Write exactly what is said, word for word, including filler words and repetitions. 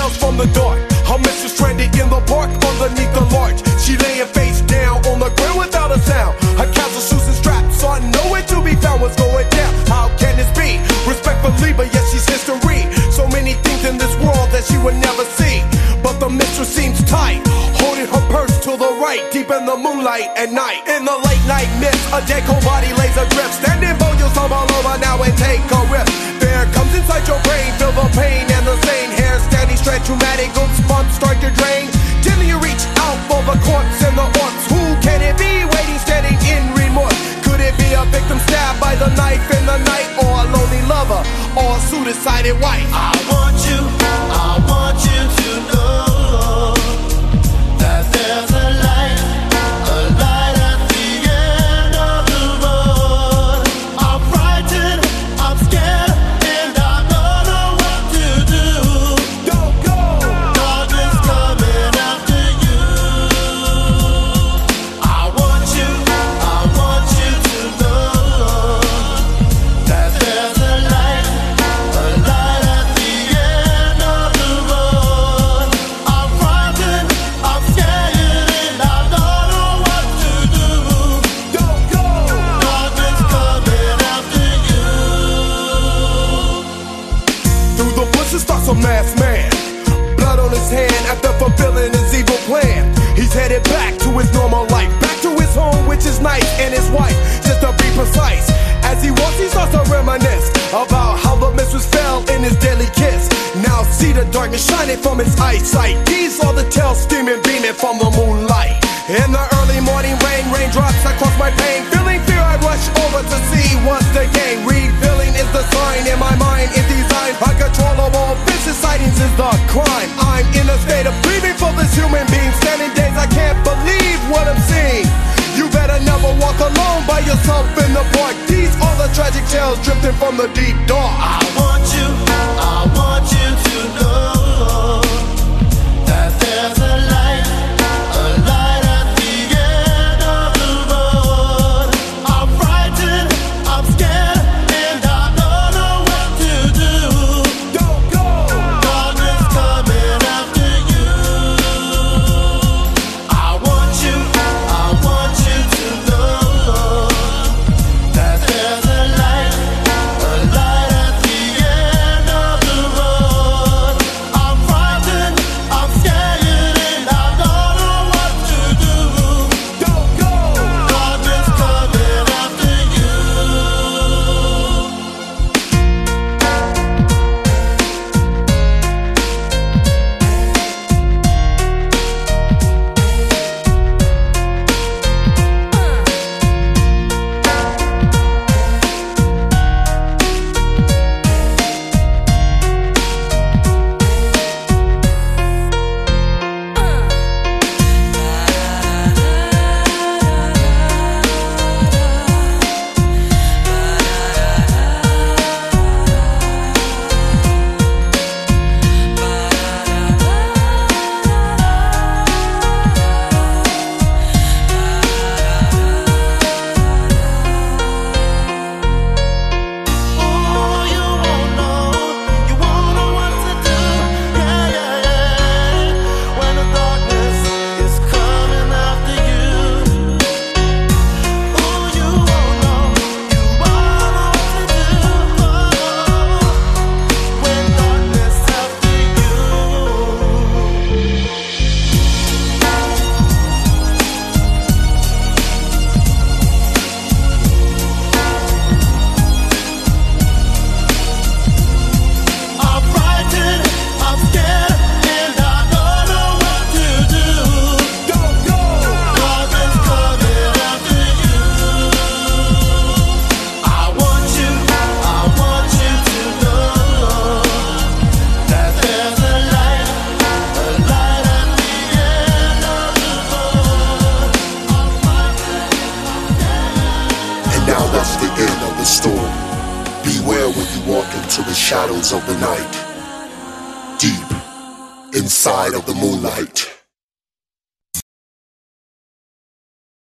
tales from the dark. Her mistress stranded in the park underneath the larch. She laying face down on the ground without a sound. Her castle shoes and straps are nowhere to be found. What's going down? How can this be? Respectfully, but yes, she's history. So many things in this world that she would never see. But the mistress seems tight, holding her purse to the right, deep in the moonlight at night. In the late night mist, a dead cold body lays adrift. Standing bold, you'll stumble over now and take a risk. Fear comes inside your brain, feel the pain and the stain. Hair standing straight, traumatic goosebumps start to drain. Gently you reach out for the corpse and the orcs. Who can it be waiting, standing in remorse? Could it be a victim stabbed by the knife in the night, or a lonely lover, or a suicided wife? I want you, I want you to know that there's a light, a light at the end of the road. I'm frightened, I'm scared, and I don't know what to do. Don't go! Darkness coming after you. I want you, I want you to know that there's a light, a light at the end of the road. I'm frightened, I'm scared, and I don't know what to do. Don't go! Darkness coming after you. Through the bushes starts a masked man, blood on his hand after fulfilling his evil plan. He's headed back to his normal life, back to his home, which is nice, and his wife, just to be precise. As he walks, he starts to reminisce about how the mistress fell in his deadly kiss. Now see the darkness shining from his eyesight. These are the tales steaming, beaming from the moonlight. In the early morning rain, raindrops across my pain. Feeling fear, I rush over to see what's the game. Revealing is the sign in my mind, in design. Uncontrollable vicious sightings is the crime. I'm in a state of grieving for this human being. Standing days, I can't believe what I'm seeing. You better never walk alone by yourself in the park. These are the tragic tales drifting from the deep dark. I want you, I want you to know that there's a light, a light at the end of the road. I'm frightened, I'm scared, and I don't know what to do. Don't go! Darkness coming after you. I want you, I want you to know that there's a light, a light at the end of the road. I'm frightened, I'm scared, and I don't know what to do. Don't go! Darkness coming after you. Oh, you won't know, you won't know what to do. Yeah, yeah, yeah. When the darkness is coming after you. Oh, you won't know, you won't know what to do. Oh, when darkness after you. I'm frightened, I'm scared, and I don't know what to do. Don't go! Darkness coming after you. I want you, I want you to know that there's a light, a light at the end of the road. I'm frightened, I'm scared. And now that's the end of the story. Beware when you walk into the shadows of the night, deep inside of the moonlight.